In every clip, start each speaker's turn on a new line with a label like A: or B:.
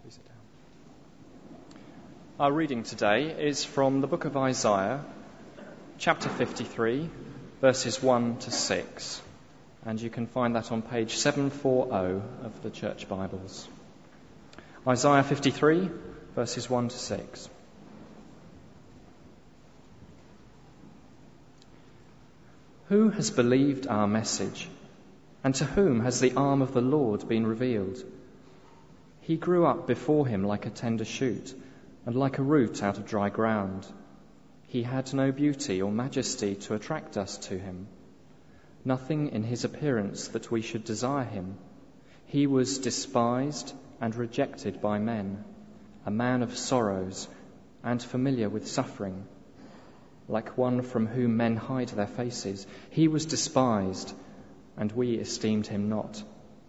A: Please sit down. Our reading today is from the book of Isaiah, chapter 53, verses 1 to 6. And you can find that on page 740 of the Church Bibles. Isaiah 53, verses 1 to 6. Who has believed our message, and to whom has the arm of the Lord been revealed? He grew up before him like a tender shoot, and like a root out of dry ground. He had no beauty or majesty to attract us to him, nothing in his appearance that we should desire him. He was despised and rejected by men, a man of sorrows and familiar with suffering, like one from whom men hide their faces. He was despised, and we esteemed him not.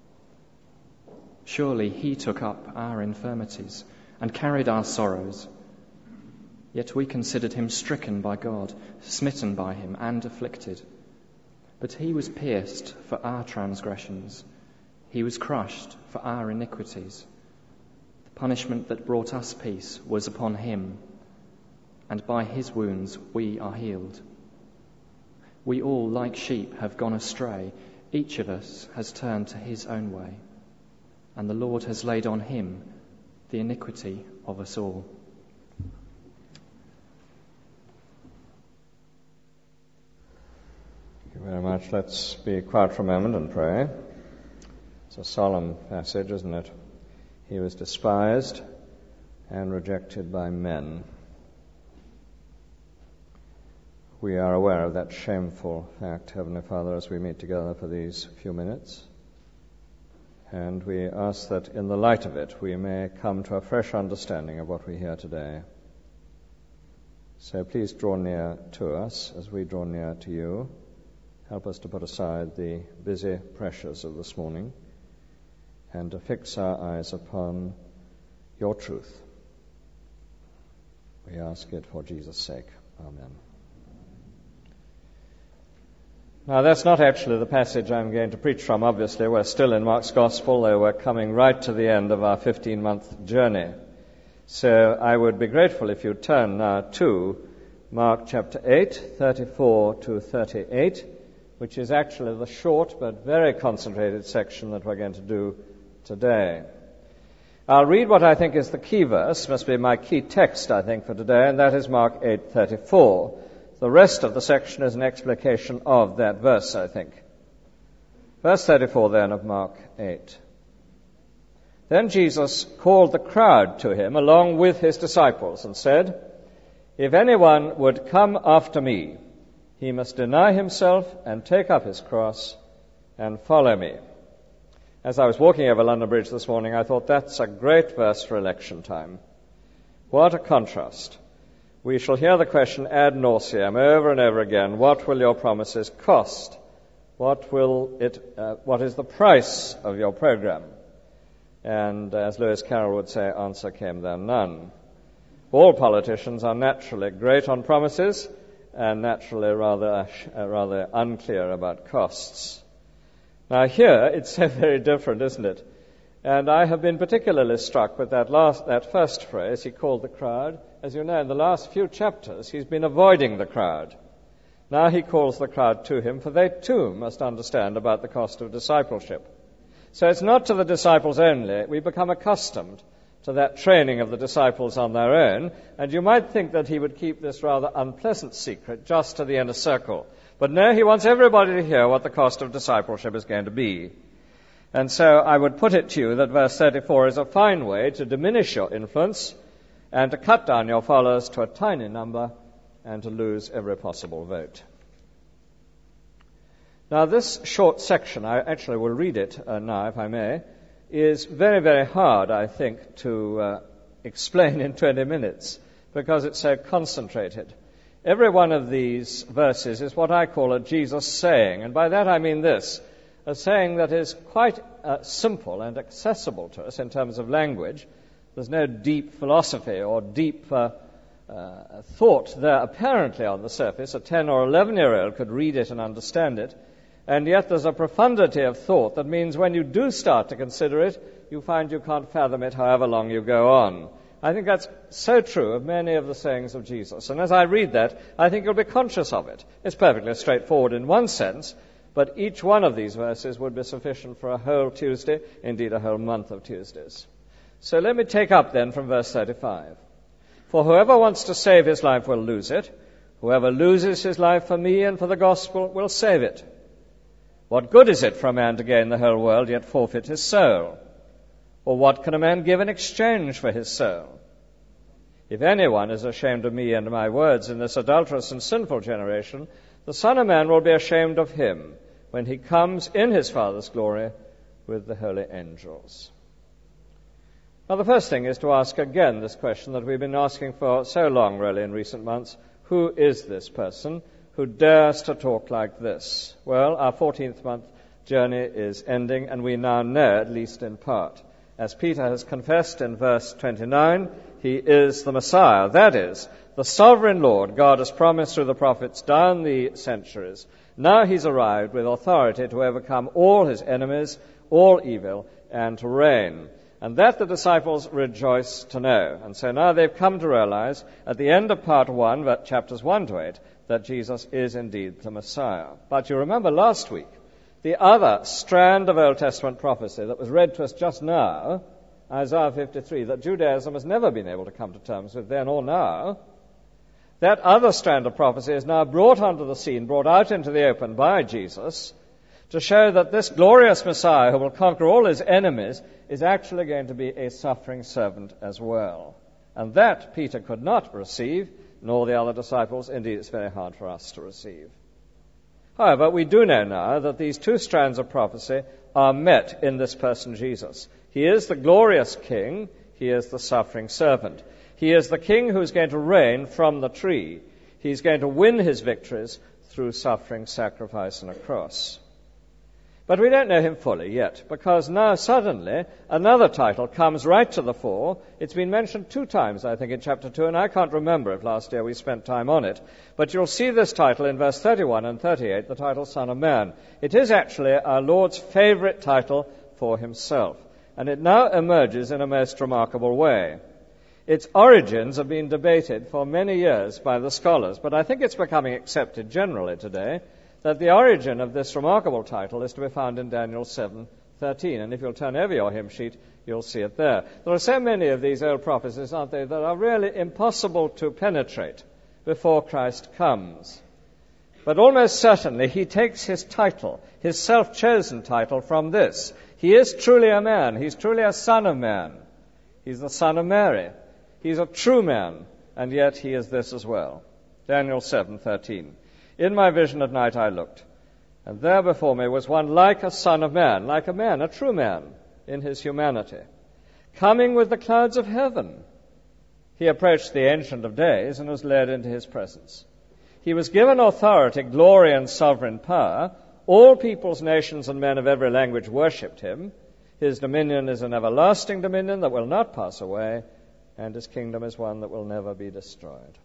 A: Surely he took up our infirmities and carried our sorrows. Yet we considered him stricken by God, smitten by him and afflicted. But he was pierced for our transgressions. He was crushed for our iniquities. The punishment that brought us peace was upon him, and by his wounds we are healed. We all, like sheep, have gone astray. Each of us has turned to his own way, and the Lord has laid on him the iniquity of us all.
B: Thank you very much. Let's be quiet for a moment and pray. It's a solemn passage, isn't it? He was despised and rejected by men. We are aware of that shameful fact, Heavenly Father, as we meet together for these few minutes. And we ask that in the light of it we may come to a fresh understanding of what we hear today. So please draw near to us as we draw near to you. Help us to put aside the busy pressures of this morning and to fix our eyes upon your truth. We ask it for Jesus' sake. Amen. Now, that's not actually the passage I'm going to preach from, obviously. We're still in Mark's Gospel, though we're coming right to the end of our 15-month journey. So I would be grateful if you turn now to Mark chapter 8, 34 to 38, which is actually the short but very concentrated section that we're going to do today. I'll read what I think is the key verse, must be my key text, I think, for today, and that is Mark 8:34. The rest of the section is an explication of that verse, I think. Verse 34 then of Mark 8. Then Jesus called the crowd to him along with his disciples and said, "If anyone would come after me, he must deny himself and take up his cross and follow me." As I was walking over London Bridge this morning, I thought that's a great verse for election time. What a contrast. We shall hear the question ad nauseam over and over again. What will your promises cost? What is the price of your program? And as Lewis Carroll would say, answer came there none. All politicians are naturally great on promises and naturally rather unclear about costs. Now here it's so very different, isn't it? And I have been particularly struck with that first phrase, he called the crowd. As you know, in the last few chapters, he's been avoiding the crowd. Now he calls the crowd to him, for they too must understand about the cost of discipleship. So it's not to the disciples only. We become accustomed to that training of the disciples on their own, and you might think that he would keep this rather unpleasant secret just to the inner circle. But no, he wants everybody to hear what the cost of discipleship is going to be. And so I would put it to you that verse 34 is a fine way to diminish your influence and to cut down your followers to a tiny number and to lose every possible vote. Now this short section, I actually will read it now if I may, is very, very hard, I think, to explain in 20 minutes because it's so concentrated. Every one of these verses is what I call a Jesus saying, and by that I mean this, a saying that is quite simple and accessible to us in terms of language. There's no deep philosophy or deep thought there apparently on the surface. A 10 or 11-year-old could read it and understand it. And yet there's a profundity of thought that means when you do start to consider it, you find you can't fathom it however long you go on. I think that's so true of many of the sayings of Jesus. And as I read that, I think you'll be conscious of it. It's perfectly straightforward in one sense, but each one of these verses would be sufficient for a whole Tuesday, indeed a whole month of Tuesdays. So let me take up then from verse 35. For whoever wants to save his life will lose it. Whoever loses his life for me and for the gospel will save it. What good is it for a man to gain the whole world, yet forfeit his soul? Or what can a man give in exchange for his soul? If anyone is ashamed of me and my words in this adulterous and sinful generation, the Son of Man will be ashamed of him when he comes in his Father's glory with the holy angels. Now, the first thing is to ask again this question that we've been asking for so long, really, in recent months. Who is this person who dares to talk like this? Well, our 14th month journey is ending, and we now know, at least in part. As Peter has confessed in verse 29, he is the Messiah. That is, the sovereign Lord God has promised through the prophets down the centuries. Now he's arrived with authority to overcome all his enemies, all evil, and to reign. And that the disciples rejoice to know. And so now they've come to realize at the end of part 1, chapters 1 to 8, that Jesus is indeed the Messiah. But you remember last week, the other strand of Old Testament prophecy that was read to us just now, Isaiah 53, that Judaism has never been able to come to terms with then or now, that other strand of prophecy is now brought onto the scene, brought out into the open by Jesus, to show that this glorious Messiah who will conquer all his enemies is actually going to be a suffering servant as well. And that Peter could not receive, nor the other disciples. Indeed, it's very hard for us to receive. However, we do know now that these two strands of prophecy are met in this person, Jesus. He is the glorious King. He is the suffering servant. He is the King who is going to reign from the tree. He's going to win his victories through suffering, sacrifice, and a cross. But we don't know him fully yet, because now suddenly another title comes right to the fore. It's been mentioned 2 times, I think, in chapter 2, and I can't remember if last year we spent time on it. But you'll see this title in verse 31 and 38, the title Son of Man. It is actually our Lord's favorite title for himself, and it now emerges in a most remarkable way. Its origins have been debated for many years by the scholars, but I think it's becoming accepted generally today that the origin of this remarkable title is to be found in Daniel 7:13. And if you'll turn over your hymn sheet, you'll see it there. There are so many of these old prophecies, aren't there, that are really impossible to penetrate before Christ comes. But almost certainly he takes his title, his self-chosen title, from this. He is truly a man. He's truly a son of man. He's the son of Mary. He's a true man, and yet he is this as well. Daniel 7:13. In my vision at night I looked, and there before me was one like a son of man, like a man, a true man, in his humanity, coming with the clouds of heaven. He approached the Ancient of Days and was led into his presence. He was given authority, glory, and sovereign power. All peoples, nations, and men of every language worshipped him. His dominion is an everlasting dominion that will not pass away, and his kingdom is one that will never be destroyed.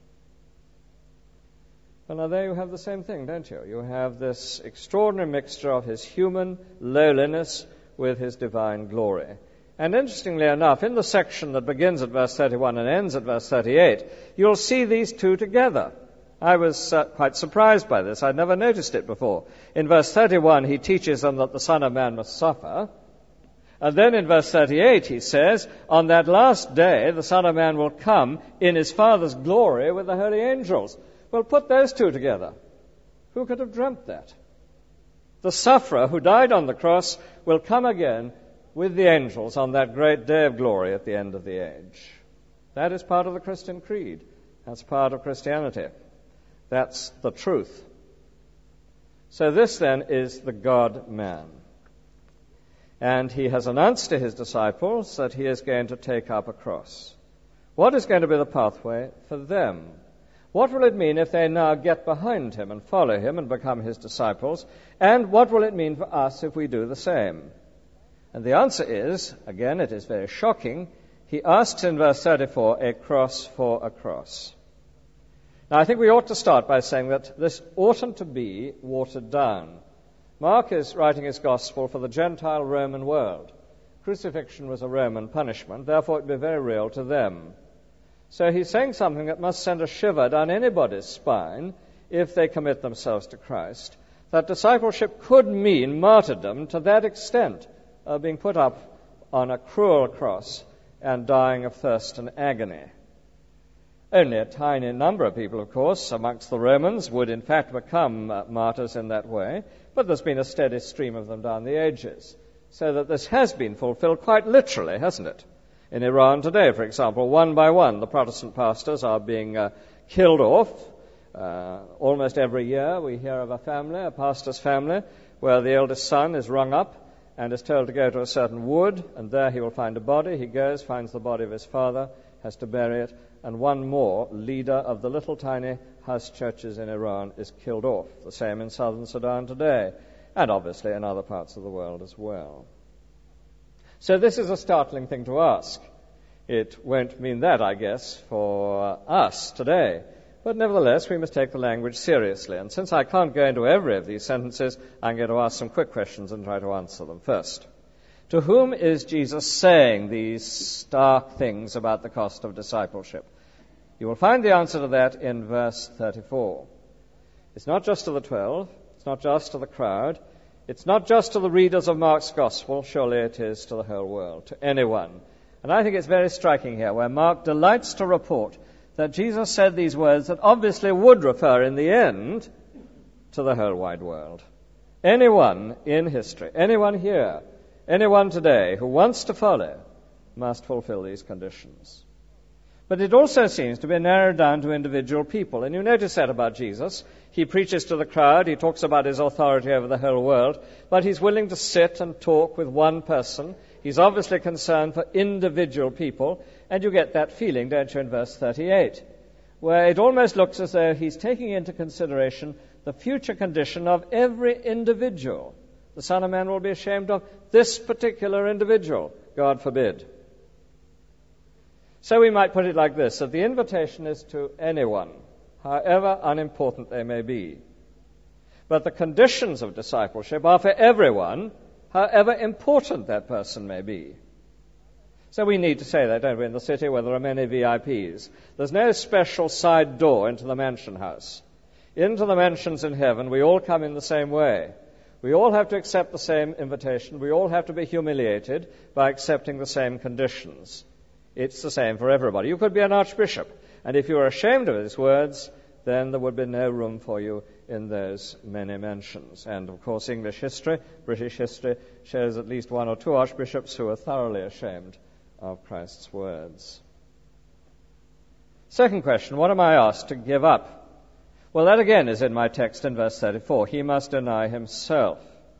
B: Well, now there you have the same thing, don't you? You have this extraordinary mixture of his human lowliness with his divine glory. And interestingly enough, in the section that begins at verse 31 and ends at verse 38, you'll see these two together. I was quite surprised by this. I'd never noticed it before. In verse 31, he teaches them that the Son of Man must suffer. And then in verse 38, he says, on that last day, the Son of Man will come in his Father's glory with the holy angels. Well, put those two together. Who could have dreamt that? The sufferer who died on the cross will come again with the angels on that great day of glory at the end of the age. That is part of the Christian creed. That's part of Christianity. That's the truth. So this then is the God-man. And he has announced to his disciples that he is going to take up a cross. What is going to be the pathway for them? What will it mean if they now get behind him and follow him and become his disciples? And what will it mean for us if we do the same? And the answer is, again, it is very shocking. He asks in verse 34, a cross for a cross. Now, I think we ought to start by saying that this oughtn't to be watered down. Mark is writing his gospel for the Gentile Roman world. Crucifixion was a Roman punishment, therefore it would be very real to them. So he's saying something that must send a shiver down anybody's spine if they commit themselves to Christ, that discipleship could mean martyrdom to that extent of being put up on a cruel cross and dying of thirst and agony. Only a tiny number of people, of course, amongst the Romans would in fact become martyrs in that way, but there's been a steady stream of them down the ages, so that this has been fulfilled quite literally, hasn't it? In Iran today, for example, one by one, the Protestant pastors are being killed off. Almost every year we hear of a family, a pastor's family, where the eldest son is rung up and is told to go to a certain wood, and there he will find a body. He goes, finds the body of his father, has to bury it, and one more leader of the little tiny house churches in Iran is killed off. The same in southern Sudan today, and obviously in other parts of the world as well. So this is a startling thing to ask. It won't mean that, I guess, for us today. But nevertheless, we must take the language seriously. And since I can't go into every of these sentences, I'm going to ask some quick questions and try to answer them. First, to whom is Jesus saying these stark things about the cost of discipleship? You will find the answer to that in verse 34. It's not just to the 12. It's not just to the crowd. It's not just to the readers of Mark's Gospel. Surely it is to the whole world, to anyone. And I think it's very striking here, where Mark delights to report that Jesus said these words that obviously would refer in the end to the whole wide world. Anyone in history, anyone here, anyone today who wants to follow must fulfill these conditions. But it also seems to be narrowed down to individual people. And you notice that about Jesus. He preaches to the crowd, he talks about his authority over the whole world, but he's willing to sit and talk with one person. He's obviously concerned for individual people, and you get that feeling, don't you, in verse 38, where it almost looks as though he's taking into consideration the future condition of every individual. The Son of Man will be ashamed of this particular individual, God forbid. So we might put it like this, that the invitation is to anyone, however unimportant they may be. But the conditions of discipleship are for everyone, however important that person may be. So we need to say that, don't we, in the city where there are many VIPs. There's no special side door into the mansion house. Into the mansions in heaven, we all come in the same way. We all have to accept the same invitation. We all have to be humiliated by accepting the same conditions. It's the same for everybody. You could be an archbishop, and if you were ashamed of his words, then there would be no room for you in those many mansions. And, of course, English history, British history, shows at least one or two archbishops who are thoroughly ashamed of Christ's words. Second question, what am I asked to give up? Well, that again is in my text in verse 34. He must deny himself.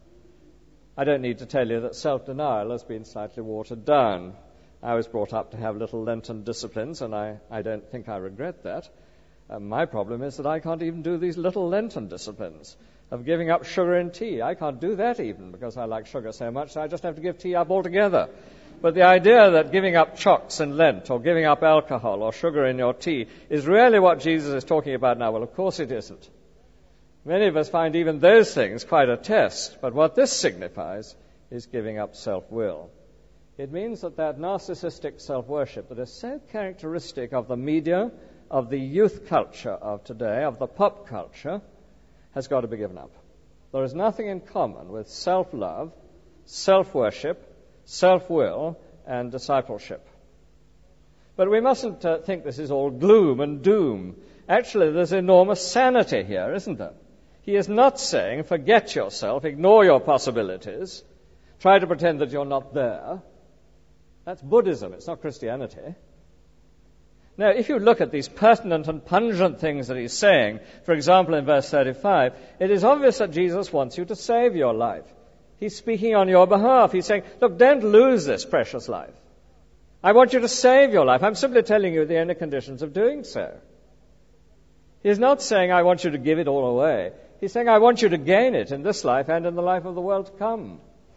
B: I don't need to tell you that self-denial has been slightly watered down. I was brought up to have little Lenten disciplines, and I don't think I regret that. My problem is that I can't even do these little Lenten disciplines of giving up sugar in tea. I can't do that even because I like sugar so much, so I just have to give tea up altogether. But the idea that giving up chocks in Lent or giving up alcohol or sugar in your tea is really what Jesus is talking about now, well, of course it isn't. Many of us find even those things quite a test, but what this signifies is giving up self-will. It means that narcissistic self-worship that is so characteristic of the media, of the youth culture of today, of the pop culture, has got to be given up. There is nothing in common with self-love, self-worship, self-will, and discipleship. But we mustn't think this is all gloom and doom. Actually, there's enormous sanity here, isn't there? He is not saying, forget yourself, ignore your possibilities, try to pretend that you're not there. That's Buddhism, it's not Christianity. Now, if you look at these pertinent and pungent things that he's saying, for example, in verse 35, it is obvious that Jesus wants you to save your life. He's speaking on your behalf. He's saying, look, don't lose this precious life. I want you to save your life. I'm simply telling you the only conditions of doing so. He's not saying, I want you to give it all away. He's saying, I want you to gain it in this life and in the life of the world to come.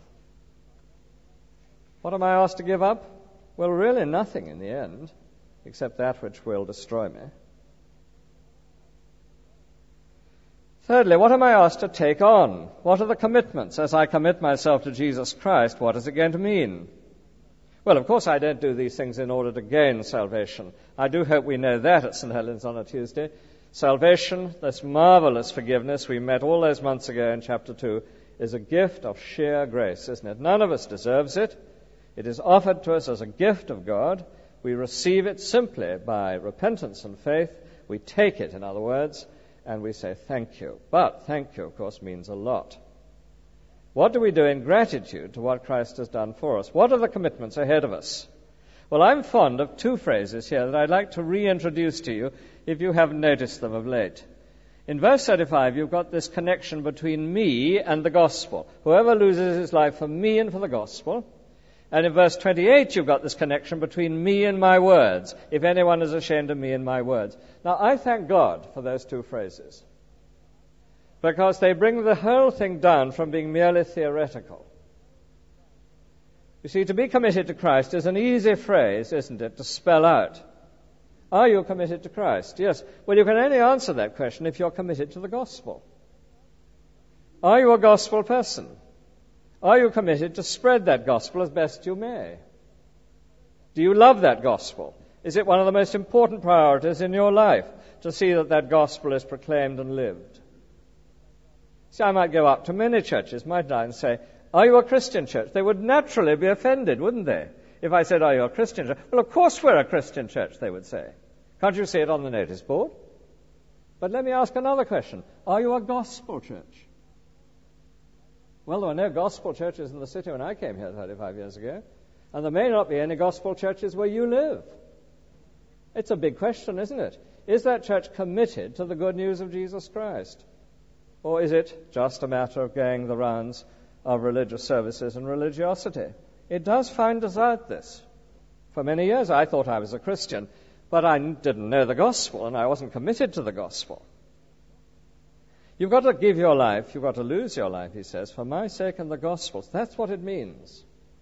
B: What am I asked to give up? Well, really nothing in the end, except that which will destroy me. Thirdly, what am I asked to take on? What are the commitments? As I commit myself to Jesus Christ, what is it going to mean? Well, of course, I don't do these things in order to gain salvation. I do hope we know that at St. Helens on a Tuesday. Salvation, this marvelous forgiveness we met all those months ago in chapter 2, is a gift of sheer grace, isn't it? None of us deserves it. It is offered to us as a gift of God. We receive it simply by repentance and faith. We take it, in other words, and we say thank you. But thank you, of course, means a lot. What do we do in gratitude to what Christ has done for us? What are the commitments ahead of us? Well, I'm fond of two phrases here that I'd like to reintroduce to you if you haven't noticed them of late. In verse 35, you've got this connection between me and the gospel. Whoever loses his life for me and for the gospel. And in verse 28, you've got this connection between me and my words. If anyone is ashamed of me and my words. Now, I thank God for those two phrases, because they bring the whole thing down from being merely theoretical. You see, to be committed to Christ is an easy phrase, isn't it, to spell out. Are you committed to Christ? Yes. Well, you can only answer that question if you're committed to the gospel. Are you a gospel person? Are you committed to spread that gospel as best you may? Do you love that gospel? Is it one of the most important priorities in your life to see that that gospel is proclaimed and lived? See, I might go up to many churches, mightn't I, and say, are you a Christian church? They would naturally be offended, wouldn't they? If I said, are you a Christian church? Well, of course we're a Christian church, they would say. Can't you see it on the notice board? But let me ask another question. Are you a gospel church? Well, there were no gospel churches in the city when I came here 35 years ago. And there may not be any gospel churches where you live. It's a big question, isn't it? Is that church committed to the good news of Jesus Christ? Or is it just a matter of going the rounds of religious services and religiosity? It does find us out, this. For many years I thought I was a Christian, but I didn't know the gospel and I wasn't committed to the gospel. You've got to give your life, you've got to lose your life, he says, for my sake and the gospel's. That's what it means.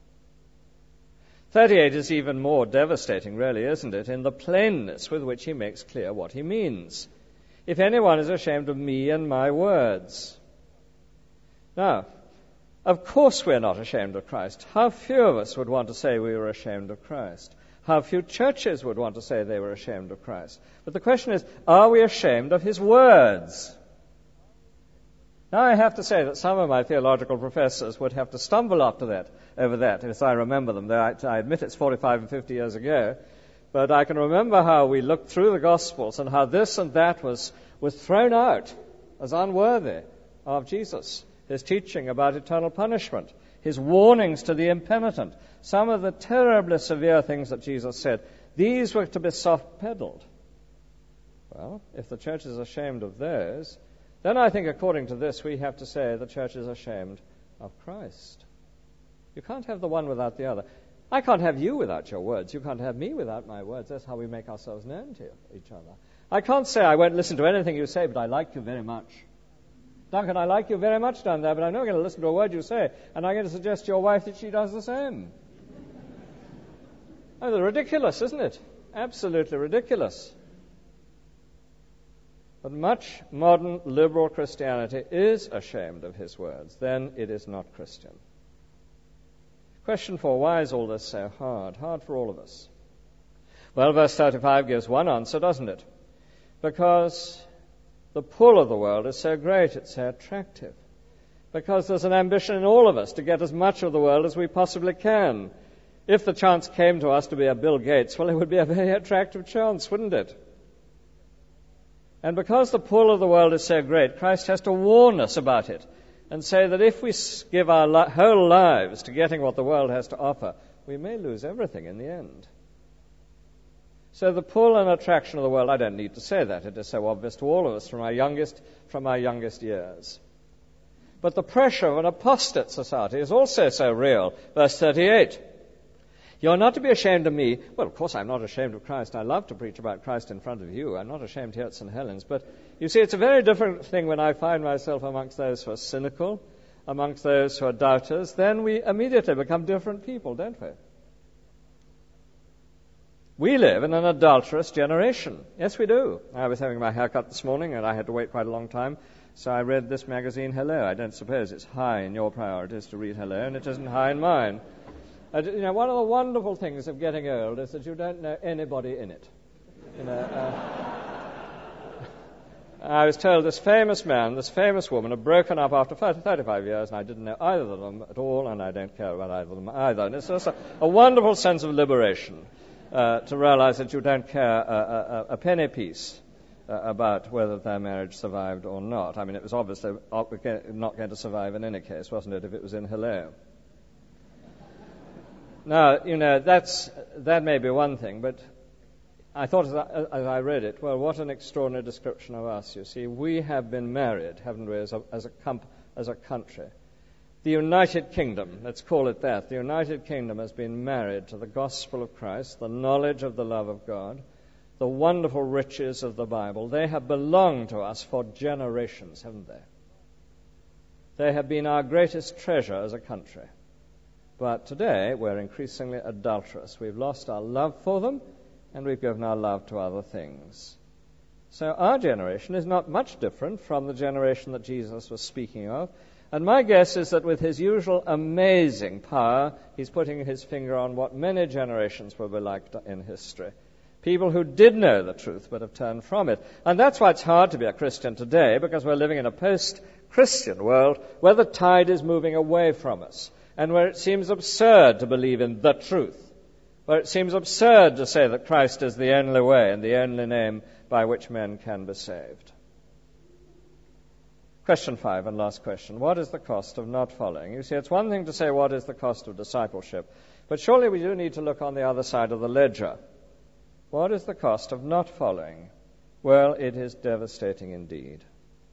B: 38 is even more devastating, really, isn't it, in the plainness with which he makes clear what he means. If anyone is ashamed of me and my words. Now, of course we're not ashamed of Christ. How few of us would want to say we were ashamed of Christ? How few churches would want to say they were ashamed of Christ? But the question is, are we ashamed of his words? Now, I have to say that some of my theological professors would have to stumble over that, as I remember them. I admit it's 45 and 50 years ago, but I can remember how we looked through the Gospels and how this and that was thrown out as unworthy of Jesus. His teaching about eternal punishment, his warnings to the impenitent, some of the terribly severe things that Jesus said, these were to be soft-pedaled. Well, if the church is ashamed of those, then I think according to this we have to say the church is ashamed of Christ. You can't have the one without the other. I can't have you without your words. You can't have me without my words. That's how we make ourselves known to each other. I can't say I won't listen to anything you say, but I like you very much. Duncan, I like you very much down there, but I'm not going to listen to a word you say, and I'm going to suggest to your wife that she does the same. Oh, they're ridiculous, isn't it? Absolutely ridiculous. But much modern liberal Christianity is ashamed of his words. Then it is not Christian. Question 4, why is all this so hard? Hard for all of us. Well, verse 35 gives one answer, doesn't it? Because the pull of the world is so great, it's so attractive. Because there's an ambition in all of us to get as much of the world as we possibly can. If the chance came to us to be a Bill Gates, well, it would be a very attractive chance, wouldn't it? And because the pull of the world is so great, Christ has to warn us about it and say that if we give our whole lives to getting what the world has to offer, we may lose everything in the end. So the pull and attraction of the world, I don't need to say that. It is so obvious to all of us from our youngest years. But the pressure of an apostate society is also so real. Verse 38. You're not to be ashamed of me. Well, of course, I'm not ashamed of Christ. I love to preach about Christ in front of you. I'm not ashamed here at St. Helens. But you see, it's a very different thing when I find myself amongst those who are cynical, amongst those who are doubters. Then we immediately become different people, don't we? We live in an adulterous generation. Yes, we do. I was having my hair cut this morning, and I had to wait quite a long time. So I read this magazine, Hello. I don't suppose it's high in your priorities to read Hello, and it isn't high in mine. One of the wonderful things of getting old is that you don't know anybody in it. I was told this famous man, this famous woman had broken up after 35 years, and I didn't know either of them at all, and I don't care about either of them either. And it's just a wonderful sense of liberation to realize that you don't care a penny piece about whether their marriage survived or not. I mean, it was obviously not going to survive in any case, wasn't it, if it was in hello? Now, that may be one thing, but I thought as I read it, well, what an extraordinary description of us, you see. We have been married, haven't we, as a country. The United Kingdom, let's call it that, the United Kingdom has been married to the gospel of Christ, the knowledge of the love of God, the wonderful riches of the Bible. They have belonged to us for generations, haven't they? They have been our greatest treasure as a country. But today, we're increasingly adulterous. We've lost our love for them, and we've given our love to other things. So our generation is not much different from the generation that Jesus was speaking of. And my guess is that with his usual amazing power, he's putting his finger on what many generations will be like in history. People who did know the truth but have turned from it. And that's why it's hard to be a Christian today, because we're living in a post-Christian world where the tide is moving away from us, and where it seems absurd to believe in the truth, where it seems absurd to say that Christ is the only way and the only name by which men can be saved. Question 5 and last question. What is the cost of not following? You see, it's one thing to say what is the cost of discipleship, but surely we do need to look on the other side of the ledger. What is the cost of not following? Well, it is devastating indeed.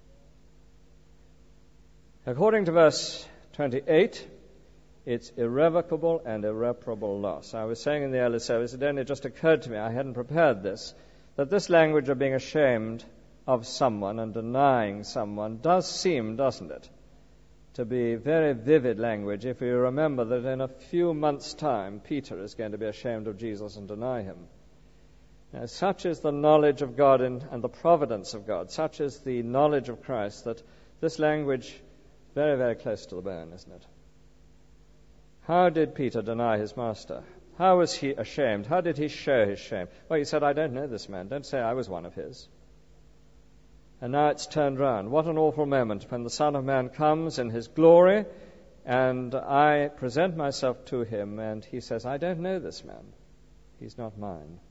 B: According to verse 28, it's irrevocable and irreparable loss. I was saying in the early service, it only just occurred to me, I hadn't prepared this, that this language of being ashamed of someone and denying someone does seem, doesn't it, to be very vivid language if you remember that in a few months' time, Peter is going to be ashamed of Jesus and deny him. Now, such is the knowledge of God and the providence of God, such is the knowledge of Christ, that this language, very, very close to the bone, isn't it? How did Peter deny his master? How was he ashamed? How did he show his shame? Well, he said, I don't know this man. Don't say I was one of his. And now it's turned round. What an awful moment when the Son of Man comes in his glory, and I present myself to him, and he says, I don't know this man. He's not mine.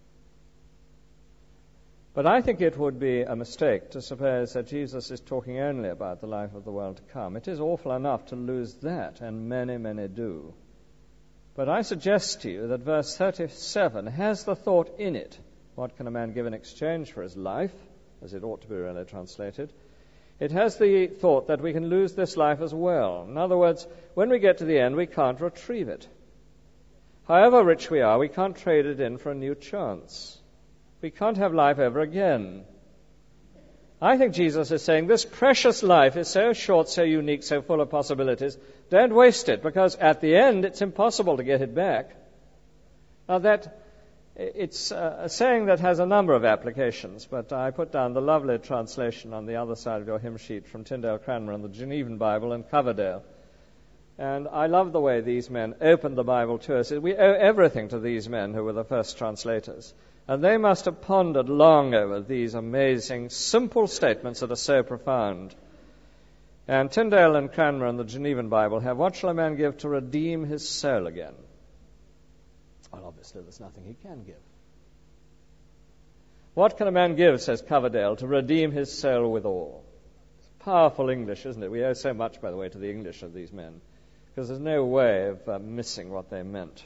B: But I think it would be a mistake to suppose that Jesus is talking only about the life of the world to come. It is awful enough to lose that, and many, many do. But I suggest to you that verse 37 has the thought in it, what can a man give in exchange for his life, as it ought to be really translated. It has the thought that we can lose this life as well. In other words, when we get to the end, we can't retrieve it. However rich we are, we can't trade it in for a new chance. We can't have life ever again. I think Jesus is saying this precious life is so short, so unique, so full of possibilities. Don't waste it, because at the end it's impossible to get it back. Now it's a saying that has a number of applications, but I put down the lovely translation on the other side of your hymn sheet from Tyndale Cranmer and the Genevan Bible and Coverdale. And I love the way these men opened the Bible to us. We owe everything to these men who were the first translators. And they must have pondered long over these amazing, simple statements that are so profound. And Tyndale and Cranmer and the Genevan Bible have, what shall a man give to redeem his soul again? Well, obviously there's nothing he can give. What can a man give, says Coverdale, to redeem his soul withal? It's powerful English, isn't it? We owe so much, by the way, to the English of these men, because there's no way of missing what they meant.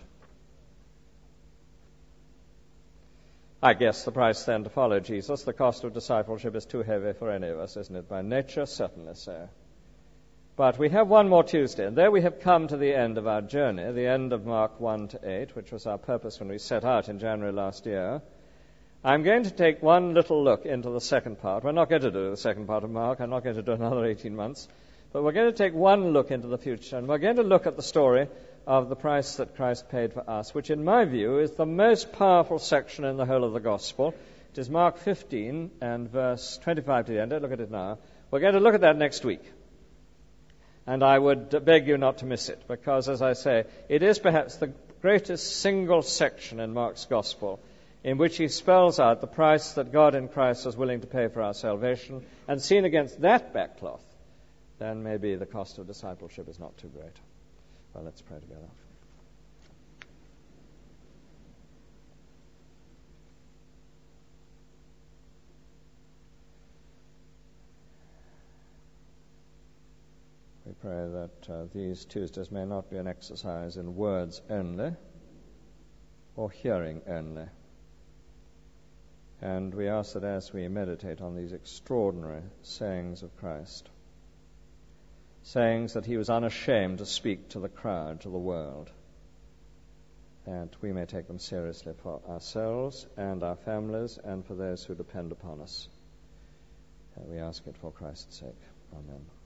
B: I guess the price then to follow Jesus, the cost of discipleship, is too heavy for any of us, isn't it? By nature, certainly so. But we have one more Tuesday, and there we have come to the end of our journey, the end of Mark 1 to 8, which was our purpose when we set out in January last year. I'm going to take one little look into the second part. We're not going to do the second part of Mark. I'm not going to do another 18 months. But we're going to take one look into the future, and we're going to look at the story of the price that Christ paid for us, which in my view is the most powerful section in the whole of the Gospel. It is Mark 15 and verse 25 to the end. Don't look at it now. We're going to look at that next week. And I would beg you not to miss it, because, as I say, it is perhaps the greatest single section in Mark's Gospel in which he spells out the price that God in Christ was willing to pay for our salvation, and seen against that backcloth, then maybe the cost of discipleship is not too great. Well, let's pray together. We pray that these Tuesdays may not be an exercise in words only, or hearing only. And we ask that as we meditate on these extraordinary sayings of Christ, sayings that he was unashamed to speak to the crowd, to the world, that we may take them seriously for ourselves and our families and for those who depend upon us. We ask it for Christ's sake. Amen.